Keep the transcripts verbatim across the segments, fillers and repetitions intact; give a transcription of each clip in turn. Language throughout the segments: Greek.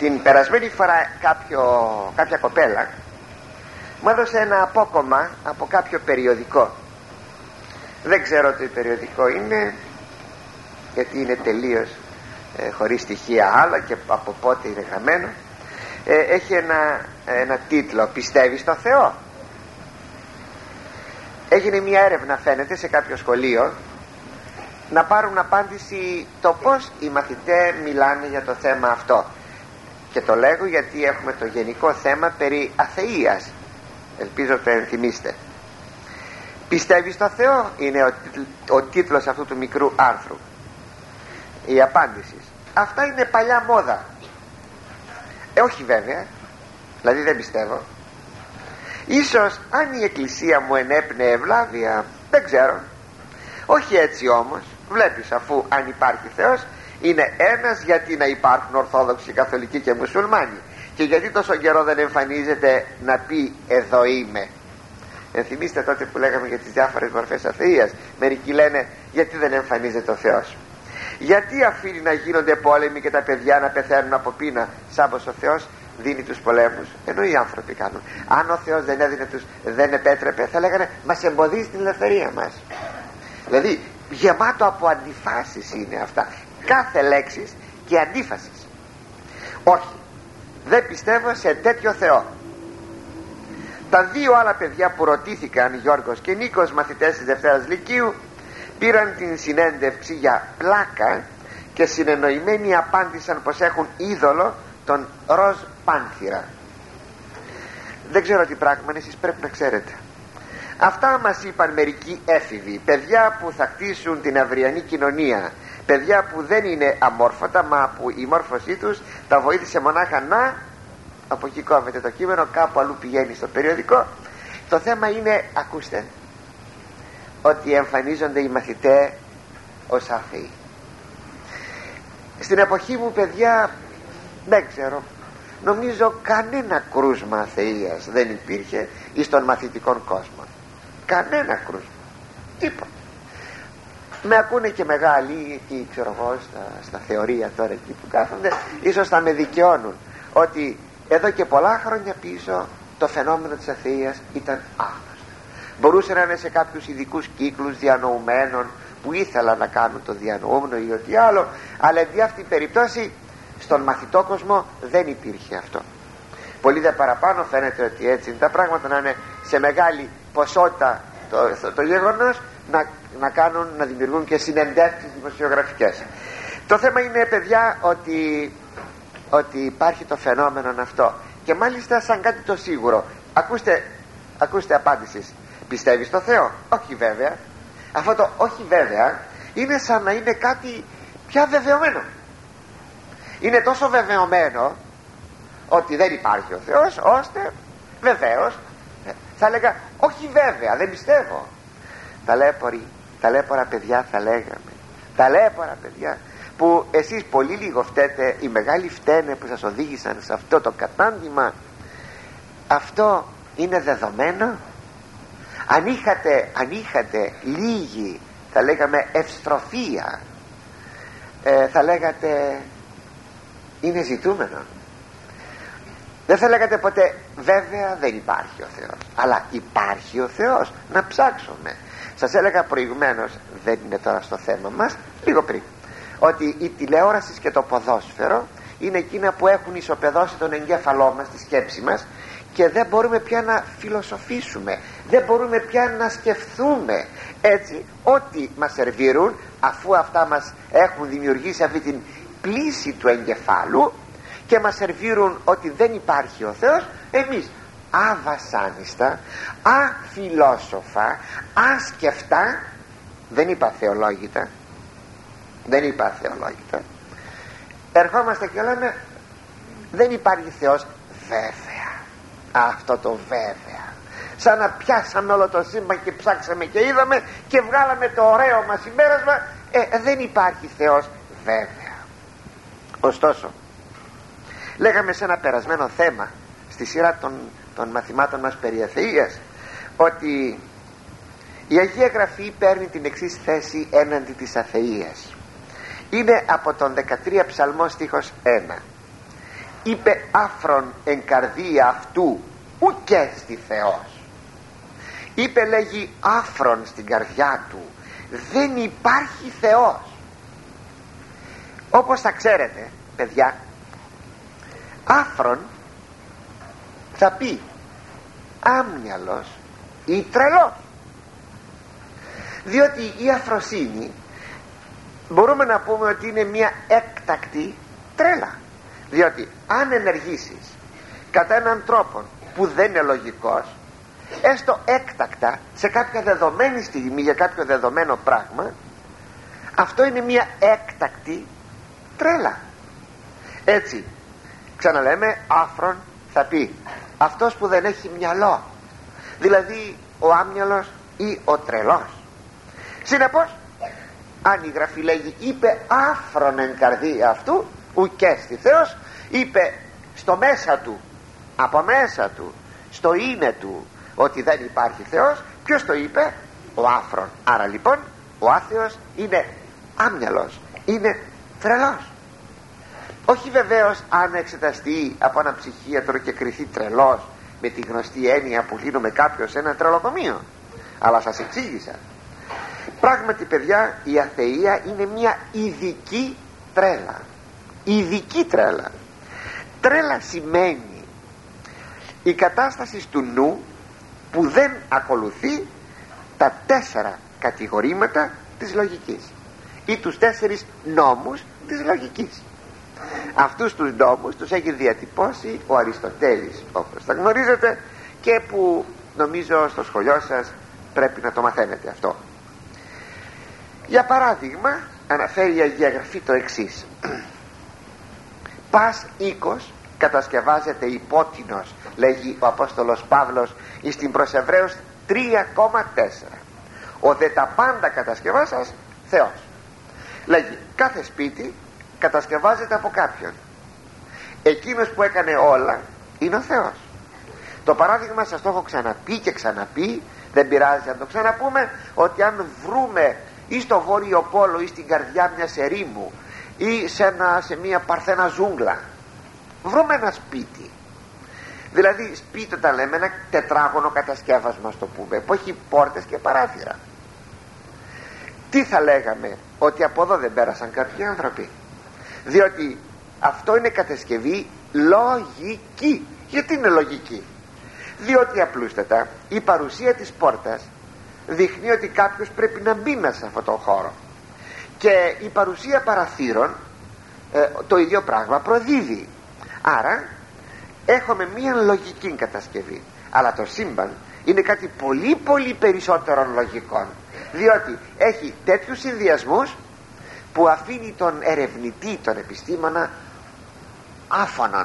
Την περασμένη φορά κάποιο, κάποια κοπέλα μου έδωσε ένα απόκομμα από κάποιο περιοδικό. Δεν ξέρω τι περιοδικό είναι, γιατί είναι τελείως ε, χωρίς στοιχεία άλλα και από πότε είναι γραμμένο. ε, Έχει ένα, ένα τίτλο «Πιστεύεις στο Θεό?» Έγινε μια έρευνα, φαίνεται, σε κάποιο σχολείο, να πάρουν απάντηση το πως οι μαθητές μιλάνε για το θέμα αυτό. Και το λέγω γιατί έχουμε το γενικό θέμα περί αθείας. Ελπίζω το ενθυμίστε. «Πιστεύεις στο Θεό?» είναι ο, ο τίτλος αυτού του μικρού άρθρου. Η απάντηση: αυτά είναι παλιά μόδα. Ε, όχι βέβαια, δηλαδή δεν πιστεύω. Ίσως αν η Εκκλησία μου ενέπνεε ευλάβεια, δεν ξέρω. Όχι έτσι όμως. Βλέπεις, αφού αν υπάρχει Θεός, είναι ένας, γιατί να υπάρχουν Ορθόδοξοι, Καθολικοί και Μουσουλμάνοι, και γιατί τόσο καιρό δεν εμφανίζεται να πει «εδώ είμαι»? Ενθυμίστε τότε που λέγαμε για τις διάφορες μορφές αθείας. Μερικοί λένε «γιατί δεν εμφανίζεται ο Θεός? Γιατί αφήνει να γίνονται πόλεμοι και τα παιδιά να πεθαίνουν από πείνα, σαν πως ο Θεός δίνει τους πολέμους?» Ενώ οι άνθρωποι κάνουν. Αν ο Θεός δεν έδινε τους, δεν επέτρεπε, θα λέγανε «μας εμποδίζει την ελευθερία μας». Δηλαδή γεμάτο από αντιφάσεις είναι αυτά, κάθε λέξης και αντίφασης. Όχι, δεν πιστεύω σε τέτοιο Θεό. Τα δύο άλλα παιδιά που ρωτήθηκαν, Γιώργος και Νίκος, μαθητές της Δευτέρας Λυκείου, πήραν την συνέντευξη για πλάκα και συνεννοημένοι απάντησαν πως έχουν είδωλο τον ροζ πάνθυρα. Δεν ξέρω τι πράγμα, εσείς πρέπει να ξέρετε. Αυτά μας είπαν μερικοί έφηβοι, παιδιά που θα χτίσουν την αυριανή κοινωνία, παιδιά που δεν είναι αμόρφωτα, μα που η μόρφωσή τους τα βοήθησε μονάχα να... από εκεί κόβεται το κείμενο, κάπου αλλού πηγαίνει στο περιοδικό. Το θέμα είναι, ακούστε, ότι εμφανίζονται οι μαθητές ως άθεοι. Στην εποχή μου, παιδιά, δεν ξέρω, νομίζω κανένα κρούσμα αθείας δεν υπήρχε εις τον μαθητικών κόσμο. Κανένα κρούσμα, τίποτα. Με ακούνε και μεγάλοι εκεί, ξέρω εγώ, στα, στα θεωρία τώρα εκεί που κάθονται, ίσως θα με δικαιώνουν ότι εδώ και πολλά χρόνια πίσω το φαινόμενο της αθείας ήταν άγνωστο. Μπορούσε να είναι σε κάποιους ειδικούς κύκλους διανοουμένων που ήθελαν να κάνουν το διανοούμενο ή ό,τι άλλο, αλλά εν αυτή την περίπτωση στον μαθητό κόσμο δεν υπήρχε αυτό. Πολύ δε παραπάνω φαίνεται ότι έτσι είναι τα πράγματα, να είναι σε μεγάλη ποσότητα το, το, το γεγονός, να, να κάνουν, να δημιουργούν και συνεντεύξεις δημοσιογραφικές. Το θέμα είναι, παιδιά, ότι, ότι υπάρχει το φαινόμενο αυτό, και μάλιστα σαν κάτι το σίγουρο. Ακούστε, ακούστε απάντησης. Πιστεύεις στο Θεό? Όχι βέβαια. Αυτό το όχι βέβαια είναι σαν να είναι κάτι πια βεβαιωμένο. Είναι τόσο βεβαιωμένο ότι δεν υπάρχει ο Θεός, ώστε βεβαίως θα έλεγα όχι βέβαια, δεν πιστεύω. Ταλέποροι, ταλέπορα παιδιά θα λέγαμε, ταλέπορα παιδιά, που εσείς πολύ λίγο φταίτε, οι μεγάλοι φταίνε που σας οδήγησαν σε αυτό το κατάντημα. Αυτό είναι δεδομένο. Αν είχατε, αν είχατε λίγη, θα λέγαμε, ευστροφία, ε, θα λέγατε είναι ζητούμενο. Δεν θα λέγατε ποτέ βέβαια δεν υπάρχει ο Θεός, αλλά υπάρχει ο Θεός, να ψάξουμε. Σας έλεγα προηγουμένως, δεν είναι τώρα στο θέμα μας, λίγο πριν, ότι η τηλεόραση και το ποδόσφαιρο είναι εκείνα που έχουν ισοπεδώσει τον εγκέφαλό μας, τη σκέψη μας, και δεν μπορούμε πια να φιλοσοφήσουμε, δεν μπορούμε πια να σκεφτούμε. Έτσι ό,τι μας σερβίρουν, αφού αυτά μας έχουν δημιουργήσει αυτή την πλήση του εγκεφάλου και μας σερβίρουν ότι δεν υπάρχει ο Θεός, εμείς αβασάνιστα, αφιλόσοφα, ασκεφτά, δεν είπα θεολόγητα, δεν είπα θεολόγητα, ερχόμαστε και λέμε δεν υπάρχει Θεός βέβαια. Αυτό το βέβαια, σαν να πιάσαμε όλο το σύμπαν και ψάξαμε και είδαμε και βγάλαμε το ωραίο μας συμπέρασμα, ε, δεν υπάρχει Θεός βέβαια. Ωστόσο, λέγαμε σε ένα περασμένο θέμα στη σειρά των, των μαθημάτων μας περί αθείας, ότι η Αγία Γραφή παίρνει την εξής θέση έναντι της αθείας. Είναι από τον δεκατρία Ψαλμό στίχος ένα. είπε άφρον εν καρδία αυτού ουκέ στη Θεός. Είπε, λέγει, άφρον στην καρδιά του, δεν υπάρχει Θεός. Όπως θα ξέρετε παιδιά, άφρον θα πει άμυαλος ή τρελός, διότι η αφροσύνη μπορούμε να πούμε ότι είναι μια έκτακτη τρέλα, διότι αν ενεργήσεις κατά έναν τρόπο που δεν είναι λογικός, έστω έκτακτα σε κάποια δεδομένη στιγμή για κάποιο δεδομένο πράγμα, αυτό είναι μια έκτακτη τρέλα. Έτσι ξαναλέμε, άφρον θα πει αυτός που δεν έχει μυαλό, δηλαδή ο άμυαλος ή ο τρελός. Συνεπώς, αν η Γραφή λέγει είπε άφρον εν καρδία αυτού ουκέ στη Θεός, είπε στο μέσα του, από μέσα του, στο είναι του, ότι δεν υπάρχει Θεός. Ποιος το είπε? Ο άφρον. Άρα λοιπόν ο άθεος είναι άμυαλος, είναι τρελός. Όχι βεβαίως αν εξεταστεί από έναν ψυχίατρο και κριθεί τρελός με τη γνωστή έννοια που λύνουμε κάποιος σε ένα τρελοκομείο, αλλά σας εξήγησα. Πράγματι παιδιά, η αθεία είναι μια ειδική τρέλα. Ειδική τρέλα. Τρέλα σημαίνει η κατάσταση του νου που δεν ακολουθεί τα τέσσερα κατηγορήματα της λογικής ή τους τέσσερις νόμους της λογικής. Αυτούς τους νόμους τους έχει διατυπώσει ο Αριστοτέλης, όπως τα γνωρίζετε, και που νομίζω στο σχολείο σας πρέπει να το μαθαίνετε αυτό. Για παράδειγμα, αναφέρει η Αγία Γραφή το εξής: πας οίκος κατασκευάζεται υπότινος, λέγει ο Απόστολος Παύλος εις την προς Εβραίους τρία κόμμα τέσσερα. Ο δε τα πάντα κατασκευάσας Θεός. Λέγει, κάθε σπίτι κατασκευάζεται από κάποιον. Εκείνος που έκανε όλα είναι ο Θεός. Το παράδειγμα σας το έχω ξαναπεί και ξαναπεί, δεν πειράζει να το ξαναπούμε, ότι αν βρούμε ή στο Βόρειο Πόλο ή στην καρδιά μιας ερήμου ή σε, ένα, σε μια παρθένα ζούγκλα, βρούμε ένα σπίτι, δηλαδή σπίτι όταν λέμε ένα τετράγωνο κατασκεύασμα, στο πούμε, που έχει πόρτες και παράθυρα, τι θα λέγαμε? Ότι από εδώ δεν πέρασαν κάποιοι άνθρωποι, διότι αυτό είναι κατασκευή λογική. Γιατί είναι λογική? Διότι απλούστατα η παρουσία της πόρτας δείχνει ότι κάποιος πρέπει να μπει μέσα σε αυτόν τον χώρο, και η παρουσία παραθύρων ε, το ίδιο πράγμα προδίδει. Άρα έχουμε μία λογική κατασκευή, αλλά το σύμπαν είναι κάτι πολύ πολύ περισσότερο λογικό, διότι έχει τέτοιους συνδυασμούς που αφήνει τον ερευνητή, τον επιστήμονα, άφωνον.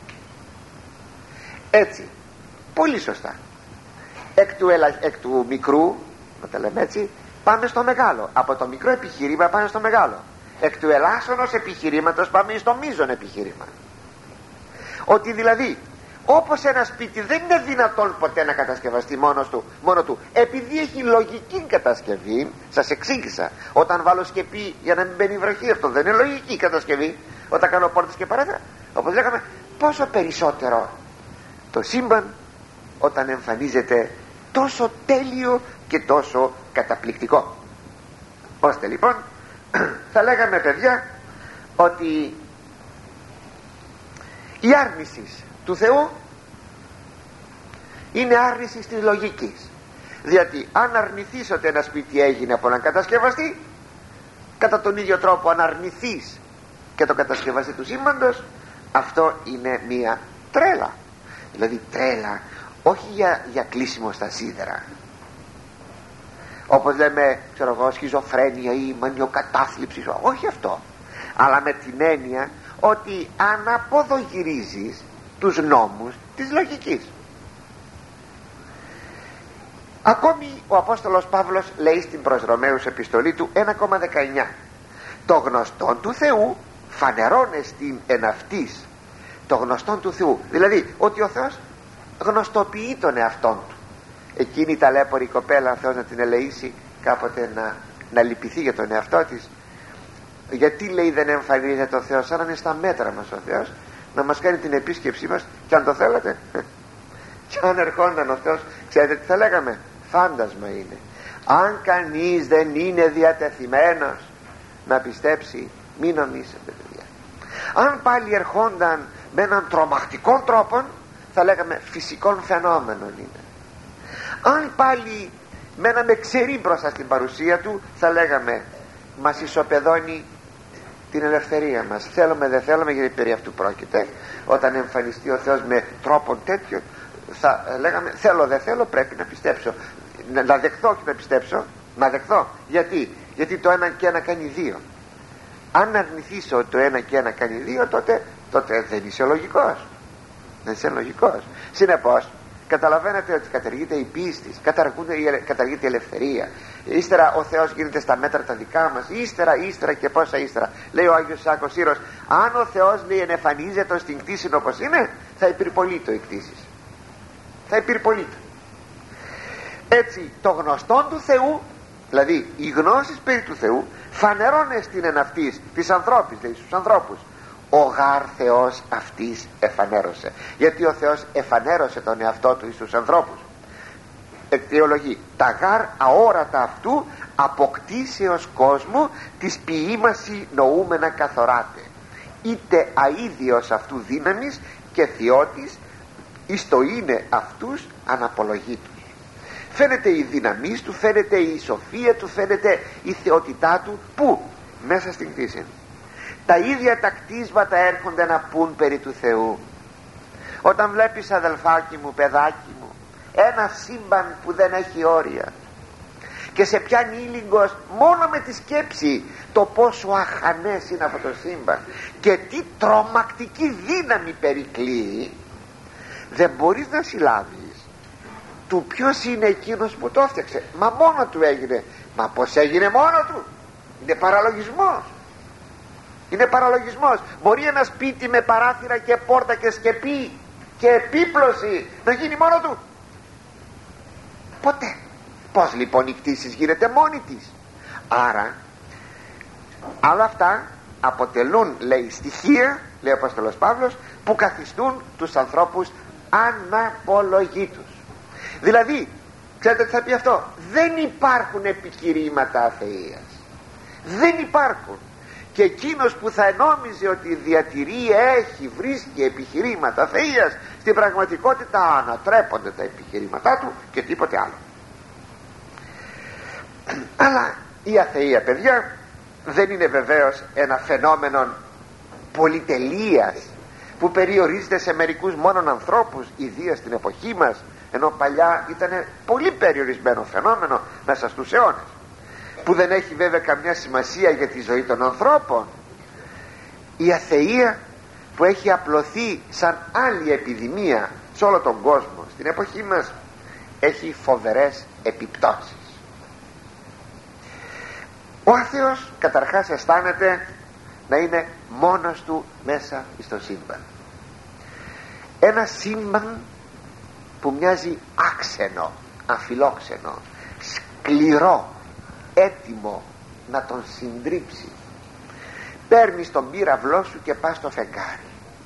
Έτσι, πολύ σωστά, εκ του, ελα... εκ του μικρού, να τα λέμε έτσι, πάμε στο μεγάλο. Από το μικρό επιχείρημα πάμε στο μεγάλο. Εκ του ελάσσονος επιχειρήματος πάμε στο μείζον επιχείρημα. Ότι δηλαδή όπως ένα σπίτι δεν είναι δυνατόν ποτέ να κατασκευαστεί μόνος του, μόνο του, επειδή έχει λογική κατασκευή. Σας εξήγησα, όταν βάλω σκεπή για να μην μπαίνει βροχή, αυτό δεν είναι λογική κατασκευή. Όταν κάνω πόρτες και παράθυρα, όπως λέγαμε, πόσο περισσότερο το σύμπαν όταν εμφανίζεται τόσο τέλειο και τόσο καταπληκτικό. Ώστε λοιπόν θα λέγαμε παιδιά ότι η άρνηση του Θεού είναι άρνηση της λογικής, διότι αν αρνηθείς ότι ένα σπίτι έγινε από έναν κατασκευαστή, κατά τον ίδιο τρόπο αν αρνηθείς και το κατασκευαστή του σύμπαντος, αυτό είναι μία τρέλα. Δηλαδή τρέλα όχι για, για κλείσιμο στα σίδερα, όπως λέμε, ξέρω εγώ, σχιζοφρένεια ή μανιοκατάθλιψη, όχι αυτό, αλλά με την έννοια ότι αναποδογυρίζεις τους νόμους της λογικής. Ακόμη ο Απόστολος Παύλος λέει στην προς Ρωμαίους επιστολή του ένα κόμμα δεκαεννιά: το γνωστόν του Θεού φανερώνεστην εν αυτής. Το γνωστόν του Θεού, δηλαδή ότι ο Θεός γνωστοποιεί τον εαυτόν του. Εκείνη η ταλέπορη κοπέλα, Θεός να την ελεήσει, κάποτε να, να λυπηθεί για τον εαυτό της. Γιατί λέει δεν εμφανίζεται ο Θεός? Σαν να είναι στα μέτρα μας ο Θεός, να μας κάνει την επίσκεψή μας, και αν το θέλατε και αν ερχόνταν ο Θεός, ξέρετε τι θα λέγαμε? Φάντασμα είναι. Αν κανείς δεν είναι διατεθειμένος να πιστέψει, μην νομίζετε παιδιά. Αν πάλι ερχόνταν με έναν τρομακτικό τρόπο, θα λέγαμε φυσικών φαινόμενων είναι. Αν πάλι με έναν εξαιρή μπροστά στην παρουσία του, θα λέγαμε μας ισοπεδώνει την ελευθερία μας. Θέλουμε δεν θέλουμε, γιατί περί αυτού πρόκειται. Όταν εμφανιστεί ο Θεός με τρόπο τέτοιο, θα λέγαμε θέλω δεν θέλω, πρέπει να πιστέψω, να, να δεχθώ και να πιστέψω. Να δεχθώ, γιατί γιατί το ένα και ένα κάνει δύο. Αν αρνηθείς ότι το ένα και ένα κάνει δύο, τότε, τότε δεν είσαι λογικός, δεν είσαι λογικός. Συνεπώς καταλαβαίνετε ότι καταργείται η πίστη, καταργείται η ελευθερία. Ύστερα ο Θεός γίνεται στα μέτρα τα δικά μας, ύστερα, ύστερα και πόσα ύστερα. Λέει ο Άγιος Σάκος Ήρος, αν ο Θεός λέει ενεφανίζεται στην κτήση όπως είναι, θα υπερπολείτο η κτήση, θα υπερπολείτο. Έτσι το γνωστόν του Θεού, δηλαδή οι γνώσεις περί του Θεού, φανερώνε στην εν αυτής της ανθρώπης, λέει στους ανθρώπους. Ο γάρ Θεός αυτής εφανέρωσε, γιατί ο Θεός εφανέρωσε τον εαυτό του στους ανθρώπους. Εκτιολογεί, τα γάρ αόρατα αυτού αποκτήσεως κόσμου της ποιήμαση νοούμενα καθοράτε, είτε αίδιος αυτού δύναμης και θεότης εις το είναι αυτούς αναπολογήτους. Φαίνεται η δύναμή του, φαίνεται η σοφία του, φαίνεται η θεότητά του. Πού? Μέσα στην κτήση. Τα ίδια τα κτίσματα έρχονται να πούν περί του Θεού. Όταν βλέπεις, αδελφάκι μου, παιδάκι μου, ένα σύμπαν που δεν έχει όρια και σε πιάνει ήλιγκος μόνο με τη σκέψη το πόσο αχανές είναι αυτό το σύμπαν και τι τρομακτική δύναμη περικλεί, δεν μπορείς να συλλάβεις του ποιος είναι εκείνος που το έφτιαξε. Μα μόνο του έγινε. Μα πως έγινε μόνο του? Είναι παραλογισμός. Είναι παραλογισμός. Μπορεί ένα σπίτι με παράθυρα και πόρτα και σκεπή και επίπλωση να γίνει μόνο του? Ποτέ. Πως λοιπόν η κτήση γίνεται μόνη της? Άρα όλα αυτά αποτελούν, λέει, στοιχεία, λέει ο Απόστολος Παύλος, που καθιστούν τους ανθρώπους αναπολογήτους. Δηλαδή, ξέρετε τι θα πει αυτό? Δεν υπάρχουν επιχειρήματα αθείας. Δεν υπάρχουν. Και εκείνος που θα νόμιζε ότι διατηρεί, έχει, βρίσκει επιχειρήματα αθείας, στην πραγματικότητα ανατρέπονται τα επιχειρήματά του και τίποτε άλλο. Αλλά η αθεία, παιδιά, δεν είναι βεβαίως ένα φαινόμενο πολυτελείας που περιορίζεται σε μερικούς μόνον ανθρώπους, ιδίως στην εποχή μας, ενώ παλιά ήταν πολύ περιορισμένο φαινόμενο μέσα στους αιώνες, που δεν έχει βέβαια καμιά σημασία για τη ζωή των ανθρώπων. Η αθεία που έχει απλωθεί σαν άλλη επιδημία σε όλο τον κόσμο στην εποχή μας έχει φοβερές επιπτώσεις. Ο άθεος καταρχάς αισθάνεται να είναι μόνος του μέσα στο σύμπαν. Ένα σύμπαν που μοιάζει άξενο, αφιλόξενο, σκληρό, έτοιμο να τον συντρίψει. Παίρνεις τον πύραυλό σου και πας στο φεγγάρι.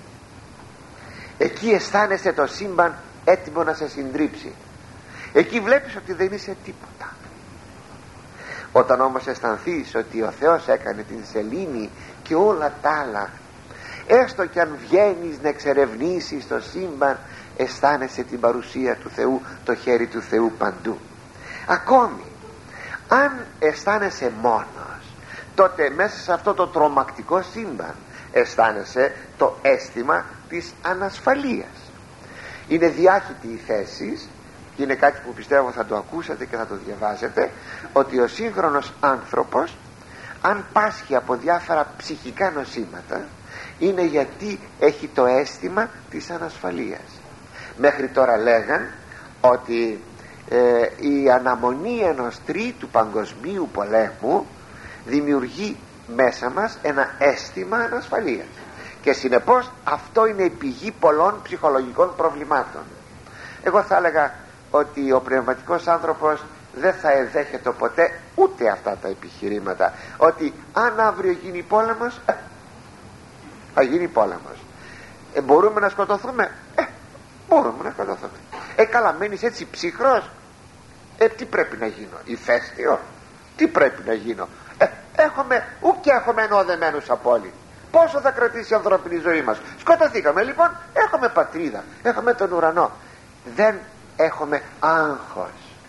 Εκεί αισθάνεσαι το σύμπαν έτοιμο να σε συντρίψει. Εκεί βλέπεις ότι δεν είσαι τίποτα. Όταν όμως αισθανθείς ότι ο Θεός έκανε την σελήνη και όλα τα άλλα, έστω κι αν βγαίνεις να εξερευνήσεις το σύμπαν, αισθάνεσαι την παρουσία του Θεού, το χέρι του Θεού παντού. Ακόμη αν αισθάνεσαι μόνος, τότε μέσα σε αυτό το τρομακτικό σύμπαν αισθάνεσαι το αίσθημα της ανασφαλείας. Είναι διάχυτη η θέση, και είναι κάτι που πιστεύω θα το ακούσατε και θα το διαβάσετε, ότι ο σύγχρονος άνθρωπος, αν πάσχει από διάφορα ψυχικά νοσήματα, είναι γιατί έχει το αίσθημα της ανασφαλείας. Μέχρι τώρα λέγαν ότι ε, η αναμονή ενός τρίτου παγκοσμίου πολέμου δημιουργεί μέσα μας ένα αίσθημα ανασφαλείας, και συνεπώς αυτό είναι η πηγή πολλών ψυχολογικών προβλημάτων. Εγώ θα έλεγα ότι ο πνευματικός άνθρωπος δεν θα εδέχεται ποτέ ούτε αυτά τα επιχειρήματα, ότι αν αύριο γίνει πόλεμος, θα γίνει πόλεμος. ε, μπορούμε να σκοτωθούμε? Ε, μπορούμε να σκοτωθούμε. Ε, καλά, μένεις έτσι ψυχρός? Ε, τι πρέπει να γίνω? Ηφαίστειο? Τι πρέπει να γίνω? Ε, έχουμε, ου και έχουμε ενώδεμένους απόλυτη. Πόσο θα κρατήσει η ανθρώπινη ζωή μας? Σκοτωθήκαμε λοιπόν, έχουμε πατρίδα, έχουμε τον ουρανό, δεν έχουμε άγχος.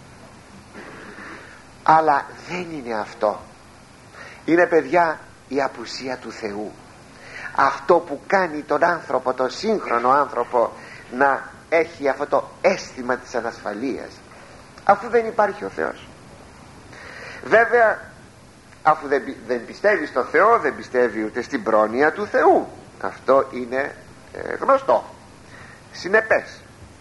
Αλλά δεν είναι αυτό. Είναι, παιδιά, η απουσία του Θεού. Αυτό που κάνει τον άνθρωπο, τον σύγχρονο άνθρωπο, να έχει αυτό το αίσθημα της ανασφαλείας, αφού δεν υπάρχει ο Θεός. Βέβαια, αφού δεν, δεν πιστεύει στο Θεό, δεν πιστεύει ούτε στην πρόνοια του Θεού. Αυτό είναι ε, γνωστό, συνεπές.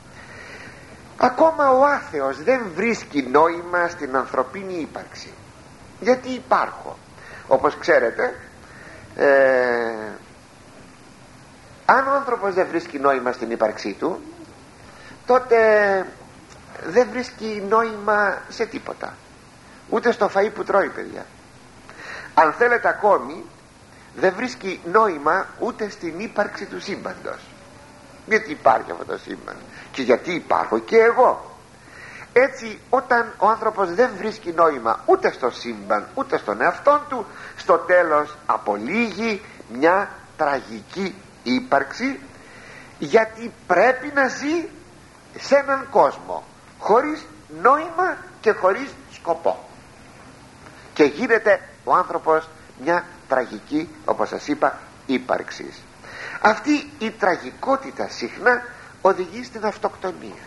Ακόμα ο άθεος δεν βρίσκει νόημα στην ανθρωπίνη ύπαρξη. Γιατί υπάρχω? Όπως ξέρετε, ε, αν ο άνθρωπος δεν βρίσκει νόημα στην ύπαρξή του, τότε δεν βρίσκει νόημα σε τίποτα, ούτε στο φαΐ που τρώει, παιδιά. Αν θέλετε ακόμη, δεν βρίσκει νόημα ούτε στην ύπαρξη του σύμπαντος. Γιατί υπάρχει αυτό το σύμπαν και γιατί υπάρχω και εγώ. Έτσι, όταν ο άνθρωπος δεν βρίσκει νόημα ούτε στο σύμπαν ούτε στον εαυτόν του, στο τέλος απολύγει μια τραγική ύπαρξη, γιατί πρέπει να ζει σε έναν κόσμο χωρίς νόημα και χωρίς σκοπό, και γίνεται ο άνθρωπος μια τραγική, όπως σας είπα, ύπαρξης. Αυτή η τραγικότητα συχνά οδηγεί στην αυτοκτονία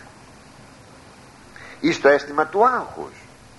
ή στο αίσθημα του άγχους,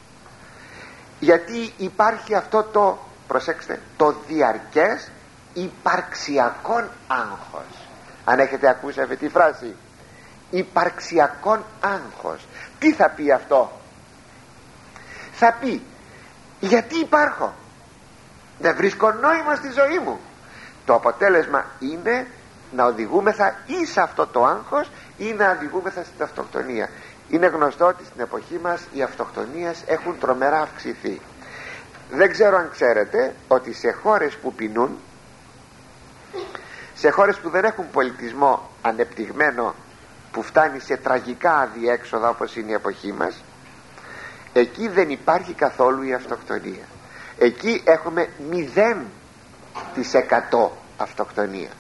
γιατί υπάρχει αυτό το, προσέξτε, το διαρκές υπαρξιακόν άγχος. Αν έχετε ακούσει αυτή τη φράση, υπαρξιακόν άγχος, τι θα πει αυτό? Θα πει, γιατί υπάρχω? Δεν βρίσκω νόημα στη ζωή μου. Το αποτέλεσμα είναι να οδηγούμεθα ή σε αυτό το άγχος ή να οδηγούμεθα στην αυτοκτονία. Είναι γνωστό ότι στην εποχή μας οι αυτοκτονίες έχουν τρομερά αυξηθεί. Δεν ξέρω αν ξέρετε ότι σε χώρες που πεινούν, σε χώρες που δεν έχουν πολιτισμό ανεπτυγμένο, που φτάνει σε τραγικά αδιέξοδα όπως είναι η εποχή μας, εκεί δεν υπάρχει καθόλου η αυτοκτονία. Εκεί έχουμε μηδέν τοις εκατό αυτοκτονία.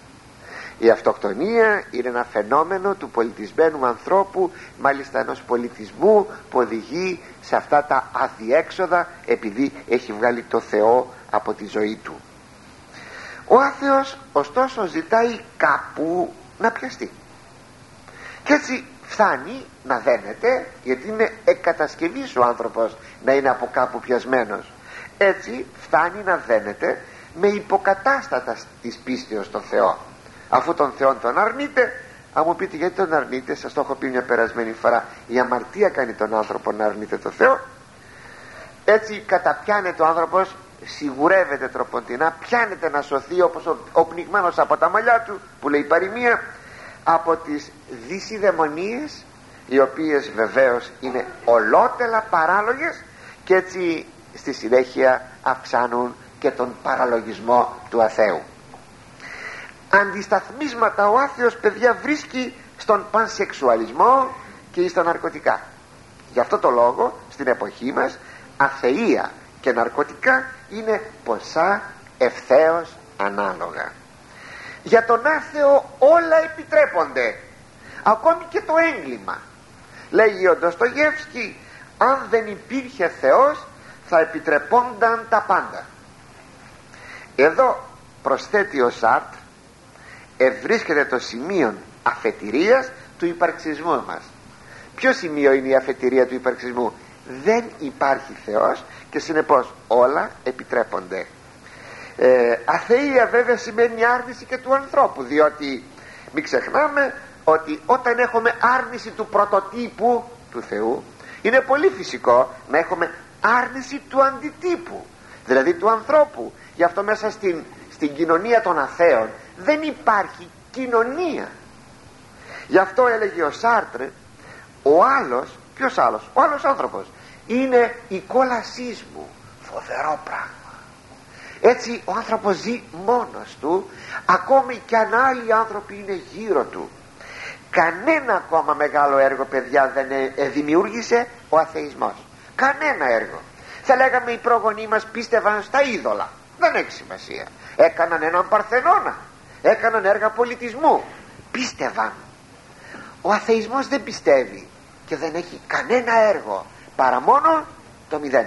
Η αυτοκτονία είναι ένα φαινόμενο του πολιτισμένου ανθρώπου, μάλιστα ενός πολιτισμού που οδηγεί σε αυτά τα αδιέξοδα επειδή έχει βγάλει το Θεό από τη ζωή του. Ο άθεος ωστόσο ζητάει κάπου να πιαστεί, και έτσι φτάνει να δένεται, γιατί είναι εκκατασκευής ο άνθρωπος να είναι από κάπου πιασμένος. Έτσι φτάνει να δένεται με υποκατάστατα της πίστεως στον Θεό. Αφού τον Θεό τον αρνείται, αν μου πείτε γιατί τον αρνείτε, σας το έχω πει μια περασμένη φορά, η αμαρτία κάνει τον άνθρωπο να αρνείται τον Θεό. Έτσι καταπιάνεται ο άνθρωπος, σιγουρεύεται τροποντινά, πιάνεται να σωθεί όπως ο, ο πνιγμένος από τα μαλλιά του, που λέει η παροιμία, από τις δυσιδαιμονίες, οι οποίες βεβαίως είναι ολότελα παράλογες, και έτσι στη συνέχεια αυξάνουν και τον παραλογισμό του αθέου. Αντισταθμίσματα ο άθεος, παιδιά, βρίσκει στον πανσεξουαλισμό και στα ναρκωτικά. Γι' αυτό το λόγο στην εποχή μας αθεία και ναρκωτικά είναι ποσά ευθέως ανάλογα. Για τον άθεο όλα επιτρέπονται, ακόμη και το έγκλημα. Λέγει ο Ντοστογεύσκη, αν δεν υπήρχε Θεός θα επιτρεπόνταν τα πάντα. Εδώ προσθέτει ο Σάρτ, ευρίσκεται το σημείο αφετηρίας του υπαρξισμού μας. Ποιο σημείο είναι η αφετηρία του υπαρξισμού? Δεν υπάρχει Θεός και συνεπώς όλα επιτρέπονται. ε, Αθεία βέβαια σημαίνει άρνηση και του ανθρώπου, διότι μην ξεχνάμε ότι όταν έχουμε άρνηση του πρωτοτύπου του Θεού, είναι πολύ φυσικό να έχουμε άρνηση του αντιτύπου, δηλαδή του ανθρώπου. Γι' αυτό μέσα στην, στην κοινωνία των αθέων δεν υπάρχει κοινωνία. Γι' αυτό έλεγε ο Σάρτρε, ο άλλος, ποιος άλλος? Ο άλλος άνθρωπος είναι η κόλασής μου. Φοβερό πράγμα. Έτσι ο άνθρωπος ζει μόνος του, ακόμη κι αν άλλοι άνθρωποι είναι γύρω του. Κανένα ακόμα μεγάλο έργο, παιδιά, δεν ε, δημιούργησε ο αθεισμός. Κανένα έργο. Θα λέγαμε οι πρόγονοί μας πίστευαν στα είδωλα, δεν έχει σημασία. Έκαναν έναν Παρθενώνα, έκαναν έργα πολιτισμού, πίστευαν. Ο αθεισμός δεν πιστεύει και δεν έχει κανένα έργο παρά μόνο το μηδέν.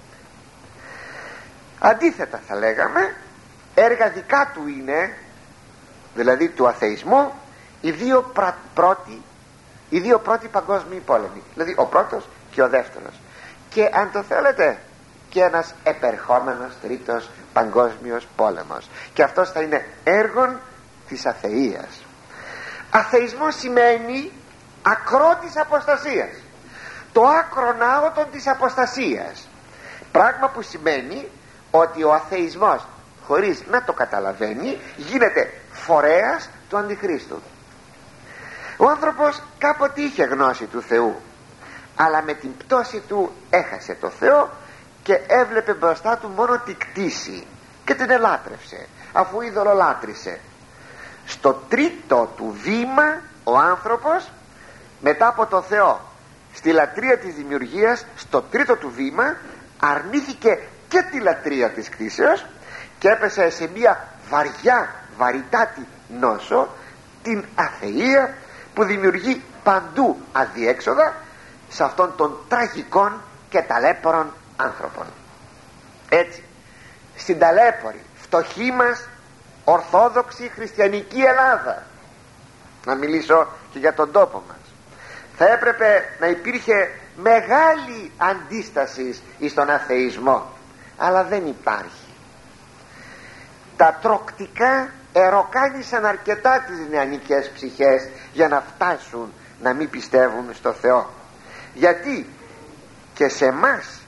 Αντίθετα θα λέγαμε, έργα δικά του είναι, δηλαδή του αθεισμού, οι δύο πρα, πρώτοι οι δύο πρώτοι παγκόσμιοι πόλεμοι, δηλαδή ο πρώτος και ο δεύτερος, και αν το θέλετε και ένας επερχόμενος τρίτος παγκόσμιος πόλεμος, και αυτός θα είναι έργον της αθείας. Αθεισμός σημαίνει ακρό της αποστασίας, το άκρον άγωτον της αποστασίας, πράγμα που σημαίνει ότι ο αθεισμός, χωρίς να το καταλαβαίνει, γίνεται φορέας του Αντιχρίστου. Ο άνθρωπος κάποτε είχε γνώση του Θεού, αλλά με την πτώση του έχασε το Θεό και έβλεπε μπροστά του μόνο τη κτήση και την ελάτρευσε, αφού ειδωλολάτρησε. Στο τρίτο του βήμα ο άνθρωπος, μετά από το Θεό, στη λατρεία της δημιουργίας, στο τρίτο του βήμα αρνήθηκε και τη λατρεία της κτήσεως και έπεσε σε μια βαριά βαρυτάτη νόσο, την αθεία, που δημιουργεί παντού αδιέξοδα σε αυτόν τον τραγικών και ταλέπορων άνθρωπον. Έτσι, στην ταλέπορη φτωχή μας ορθόδοξη χριστιανική Ελλάδα, να μιλήσω και για τον τόπο μας, θα έπρεπε να υπήρχε μεγάλη αντίσταση στον αθεισμό, αλλά δεν υπάρχει. Τα τροκτικά εροκάνησαν αρκετά τις νεανικές ψυχές για να φτάσουν να μην πιστεύουν στο Θεό. Γιατί και σε εμάς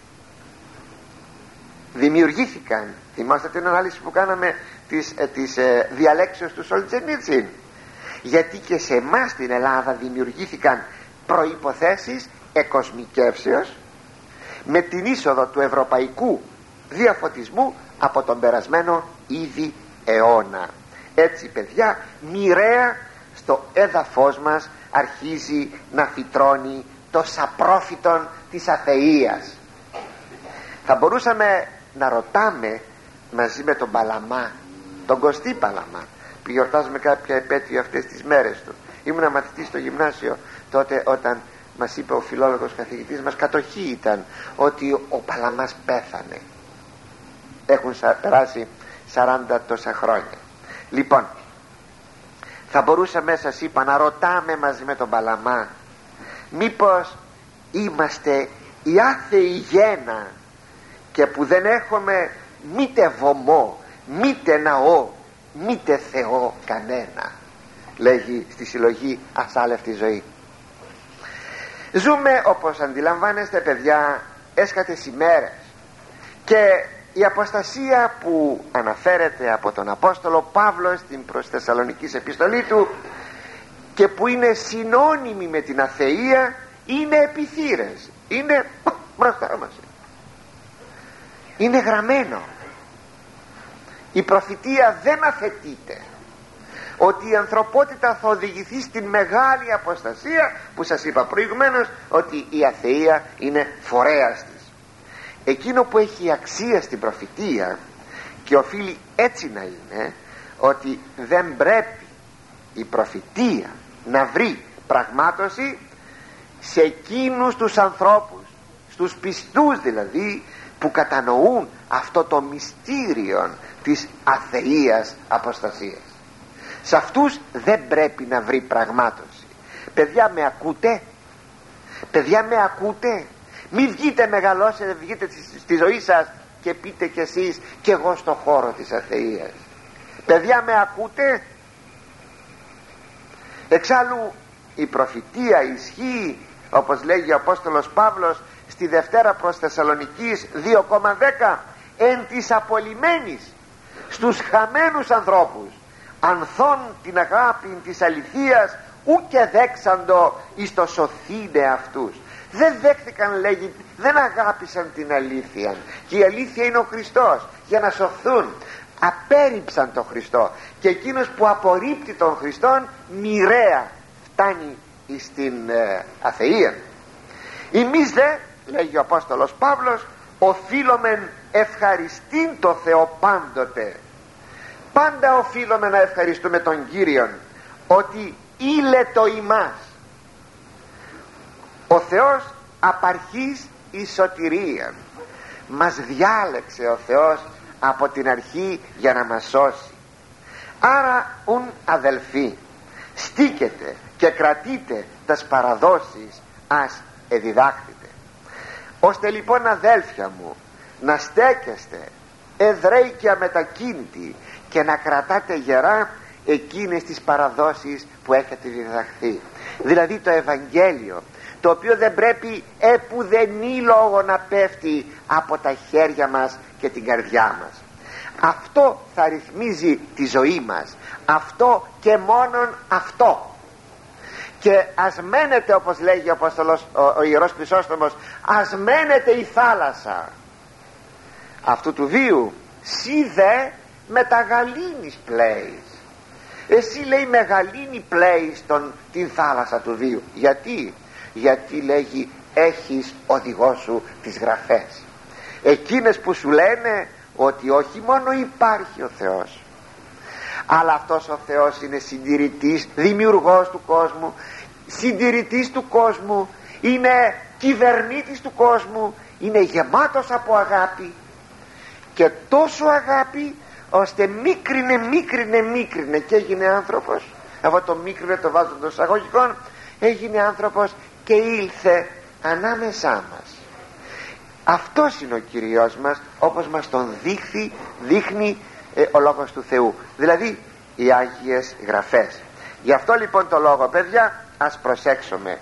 δημιουργήθηκαν, θυμάστε την ανάλυση που κάναμε της, της ε, διαλέξεως του Σολτζενίτσιν, γιατί και σε εμάς στην Ελλάδα δημιουργήθηκαν προϋποθέσεις εκοσμικεύσεως με την είσοδο του ευρωπαϊκού διαφωτισμού από τον περασμένο ήδη αιώνα. Έτσι, παιδιά, μοιραία στο έδαφος μας αρχίζει να φυτρώνει το σαπρόφυτον της αθείας. Θα μπορούσαμε να ρωτάμε μαζί με τον Παλαμά, τον Κωστή Παλαμά, που γιορτάζουμε κάποια επέτειο αυτές τις μέρες του. Ήμουνα μαθητής στο γυμνάσιο τότε, όταν μας είπε ο φιλόλογος καθηγητής μας, κατοχή ήταν ότι ο Παλαμάς πέθανε. Έχουν περάσει σαράντα τόσα χρόνια. Λοιπόν, θα μπορούσαμε, σας είπα, να ρωτάμε μαζί με τον Παλαμά, μήπως είμαστε οι άθεοι γένα και που δεν έχουμε μήτε βωμό, μήτε ναό, μήτε Θεό κανένα, λέγει στη συλλογή Ασάλευτη Ζωή. Ζούμε, όπως αντιλαμβάνεστε, παιδιά, έσχατες ημέρες, και η αποστασία που αναφέρεται από τον Απόστολο Παύλο στην προς Θεσσαλονικής επιστολή του και που είναι συνώνυμη με την αθεία, είναι επιθύρες, είναι μπροστά μας, είναι γραμμένο. Η προφητεία δεν αφαιτείται ότι η ανθρωπότητα θα οδηγηθεί στην μεγάλη αποστασία που σας είπα προηγουμένως, ότι η αθεία είναι φορέας της. Εκείνο που έχει αξία στην προφητεία, και οφείλει έτσι να είναι, ότι δεν πρέπει η προφητεία να βρει πραγμάτωση σε εκείνους τους ανθρώπους, στους πιστούς δηλαδή, που κατανοούν αυτό το μυστήριο της αθείας αποστασίας. Σε αυτούς δεν πρέπει να βρει πραγμάτωση. Παιδιά, με ακούτε? Παιδιά, με ακούτε? Μη βγείτε, μεγαλώσετε, βγείτε στη ζωή σας και πείτε κι εσείς, κι εγώ στο χώρο της αθείας. Παιδιά, με ακούτε? Εξάλλου η προφητεία ισχύει, όπως λέγει ο Απόστολος Παύλος στη Δευτέρα προς Θεσσαλονικής δύο δέκα, εν της απολυμένης στους χαμένους ανθρώπους, ανθών την αγάπη της αληθείας, ου και δέξαντο εις το σωθήνε αυτούς. Δεν δέχθηκαν, λέγει, δεν αγάπησαν την αλήθεια, και η αλήθεια είναι ο Χριστός, για να σωθούν. Απέρριψαν τον Χριστό, και εκείνος που απορρίπτει τον Χριστόν μοιραία φτάνει στην ε, αθεία. Εμείς δε, λέγει ο Απόστολος Παύλος, οφείλομεν ευχαριστήν το Θεό πάντοτε. Πάντα οφείλουμε να ευχαριστούμε τον Κύριον, ότι ήλετο ημάς. Ο Θεός απαρχής εις σωτηρίαν. Μας διάλεξε ο Θεός από την αρχή για να μας σώσει. Άρα ουν αδελφοί, στήκετε και κρατείτε τας παραδόσεις ας εδιδάχτητε. Ώστε λοιπόν, αδέλφια μου, να στέκεστε εδραίοι και αμετακίνητοι και να κρατάτε γερά εκείνες τις παραδόσεις που έχετε διδαχθεί, δηλαδή το Ευαγγέλιο, το οποίο δεν πρέπει επουδενή λόγο να πέφτει από τα χέρια μας και την καρδιά μας. Αυτό θα ρυθμίζει τη ζωή μας, αυτό και μόνον αυτό. Και ας μένετε, όπως λέγει ο, Απόστολος, ο, ο Ιερός Χρυσόστομος, ας μένετε η θάλασσα αυτού του βίου, σι δε με τα γαλήνης πλέεις. Εσύ, λέει, με γαλήνη πλέεις τον, την θάλασσα του βίου. Γιατί? Γιατί, λέγει, έχεις οδηγό σου τις γραφές, εκείνες που σου λένε ότι όχι μόνο υπάρχει ο Θεός, αλλά αυτός ο Θεός είναι συντηρητής, δημιουργός του κόσμου, συντηρητής του κόσμου, είναι κυβερνήτης του κόσμου, είναι γεμάτος από αγάπη, και τόσο αγάπη ώστε μίκρινε, μίκρινε, μίκρινε και έγινε άνθρωπος. Αυτό το μίκρινε το βάζω των εισαγωγικών, έγινε άνθρωπος και ήλθε ανάμεσά μας. Αυτός είναι ο Κυριός μας, όπως μας τον δείχνει, δείχνει ε, ο Λόγος του Θεού, δηλαδή οι Άγιες Γραφές. Γι' αυτό λοιπόν το λόγο, παιδιά, ας προσέξουμε.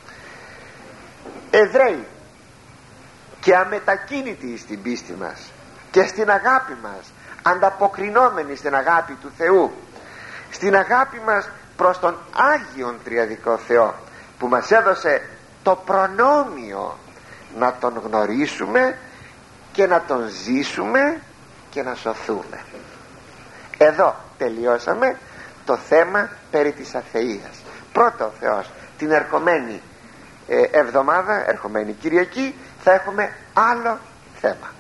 Εδραίοι και αμετακίνητοι στην πίστη μας και στην αγάπη μας, ανταποκρινόμενοι στην αγάπη του Θεού, στην αγάπη μας προς τον Άγιον Τριαδικό Θεό, που μας έδωσε το προνόμιο να τον γνωρίσουμε και να τον ζήσουμε και να σωθούμε. Εδώ τελειώσαμε το θέμα περί της αθείας. Πρώτα ο Θεός την ερχομένη ε, εβδομάδα, ερχομένη Κυριακή, θα έχουμε άλλο θέμα.